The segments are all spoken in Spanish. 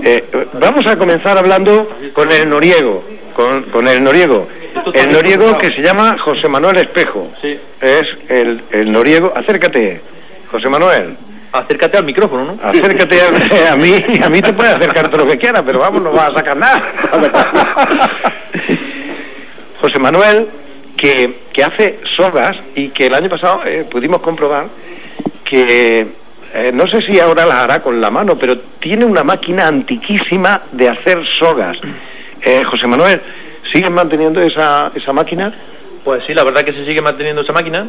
Vamos a comenzar hablando con el noriego, con el noriego. El noriego que se llama José Manuel Espejo. Sí. Es el noriego. Acércate, José Manuel. Acércate al micrófono, ¿no? Acércate a mí te puedes acercar todo lo que quieras, pero vamos, no vas a sacar nada. José Manuel, que hace sogas y que el año pasado pudimos comprobar que no sé si ahora las hará con la mano, pero tiene una máquina antiquísima de hacer sogas. José Manuel, ¿sigues manteniendo esa máquina? Pues sí, la verdad que se sigue manteniendo esa máquina.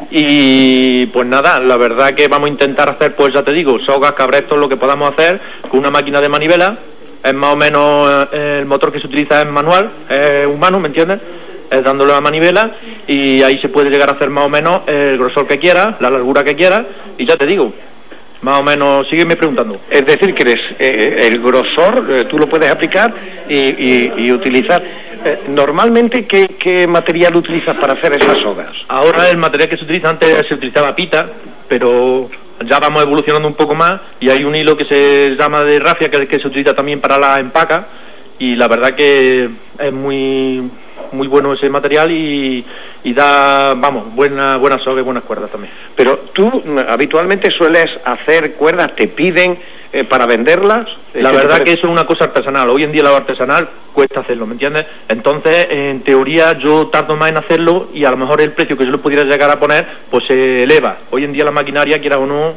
Y pues nada, la verdad que vamos a intentar hacer, pues ya te digo, sogas, cabrestos, lo que podamos hacer con una máquina de manivela. Es más o menos el motor que se utiliza es manual, es humano, ¿me entiendes? Es dándole la manivela y ahí se puede llegar a hacer más o menos el grosor que quiera, la largura que quiera. Y ya te digo, más o menos, sígueme preguntando. Es decir, que el grosor tú lo puedes aplicar y utilizar. Normalmente, ¿qué material utilizas para hacer esas sogas? Ahora el material que se utiliza, antes se utilizaba pita, pero ya vamos evolucionando un poco más y hay un hilo que se llama de rafia que se utiliza también para la empaca y la verdad que es muy bueno ese material y da, vamos, buena soga y buenas cuerdas también. Pero tú habitualmente sueles hacer cuerdas, te piden para venderlas. La verdad que eso es una cosa artesanal. Hoy en día lo artesanal cuesta hacerlo, ¿me entiendes? Entonces, en teoría, yo tardo más en hacerlo y a lo mejor el precio que yo le pudiera llegar a poner, pues se eleva. Hoy en día la maquinaria, quiera o no,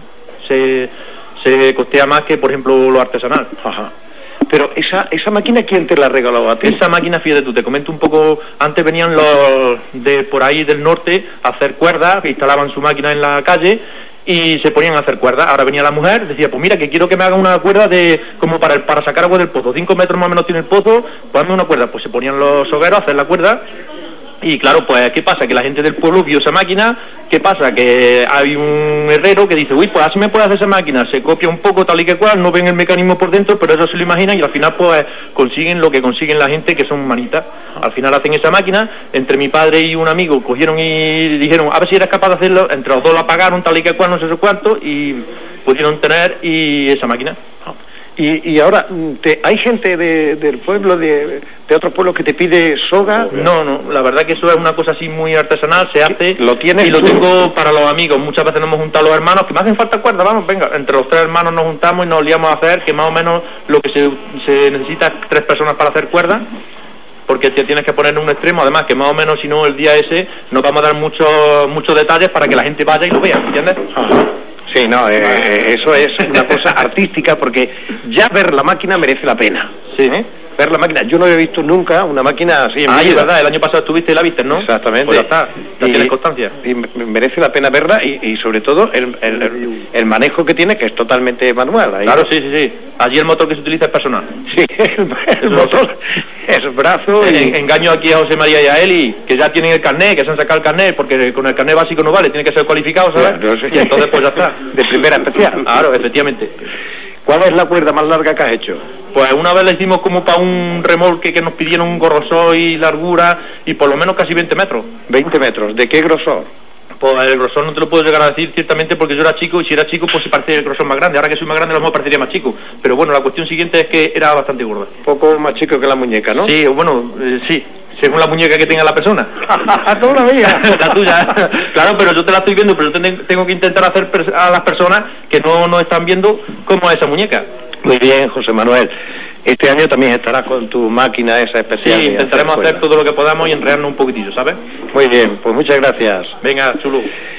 se costea más que, por ejemplo, lo artesanal. Ajá. Pero esa máquina, ¿quién te la regaló a ti? Esa máquina, fíjate tú, te comento un poco, antes venían los de por ahí del norte a hacer cuerdas, instalaban su máquina en la calle y se ponían a hacer cuerdas. Ahora venía la mujer, decía, pues mira, que quiero que me haga una cuerda como para sacar agua del pozo, 5 metros más o menos tiene el pozo, pues hazme una cuerda. Pues se ponían los hogueros a hacer la cuerda. Y claro, pues ¿qué pasa? Que la gente del pueblo vio esa máquina. ¿Qué pasa? Que hay un herrero que dice, uy, pues así me puede hacer esa máquina. Se copia un poco tal y que cual, no ven el mecanismo por dentro, pero ellos se lo imaginan y al final pues consiguen lo que consiguen la gente, que son manitas. Al final hacen esa máquina. Entre mi padre y un amigo cogieron y dijeron, a ver si eras capaz de hacerlo. Entre los dos la pagaron tal y que cual, no sé cuánto, y pudieron tener esa máquina. Y ahora, ¿hay gente del pueblo, de otros pueblos que te pide soga? No, la verdad que eso es una cosa así muy artesanal, se hace. ¿Lo tienes y lo tengo para los amigos. Muchas veces nos hemos juntado los hermanos, que me hacen falta cuerdas, vamos, venga. Entre los 3 hermanos nos juntamos y nos liamos a hacer, que más o menos lo que se necesita 3 personas para hacer cuerdas, porque te tienes que poner en un extremo, además que más o menos, si no, el día ese nos vamos a dar muchos detalles para que la gente vaya y lo vea, ¿entiendes? Ajá. Sí, no, eso es una cosa artística, porque ya ver la máquina merece la pena. Sí. Ver la máquina, yo no había visto nunca una máquina así en vida. Es verdad, el año pasado estuviste y la viste, ¿no? Exactamente. Pues ya está, ya tienes constancia. Y merece la pena verla y sobre todo el manejo que tiene, que es totalmente manual. Ahí. Claro, sí. Allí el motor que se utiliza es personal. Sí, el motor es brazo. Engaño aquí a José María y a Eli, que ya tienen el carnet, que se han sacado el carnet, porque con el carnet básico no vale, tiene que ser cualificado, ¿sabes? Claro, sí. Y entonces pues ya está. De primera especial. Claro, efectivamente. ¿Cuál es la cuerda más larga que has hecho? Pues una vez la hicimos como para un remolque que nos pidieron un grosor y largura y por lo menos casi 20 metros. 20 metros, ¿de qué grosor? Pues el grosor no te lo puedo llegar a decir ciertamente porque yo era chico y si era chico pues se parecía el grosor más grande. Ahora que soy más grande a lo mejor parecería más chico. Pero bueno, la cuestión siguiente es que era bastante gorda. Un poco más chico que la muñeca, ¿no? Sí, bueno, sí. Según la muñeca que tenga la persona. Toda la mía. La tuya. Claro, pero yo te la estoy viendo, pero yo tengo que intentar hacer a las personas que no nos están viendo cómo es esa muñeca. Muy bien, José Manuel. Este año también estarás con tu máquina esa especial. Sí, intentaremos hacer todo lo que podamos y enredarnos un poquitillo, ¿sabes? Muy bien, pues muchas gracias. Venga, chulo.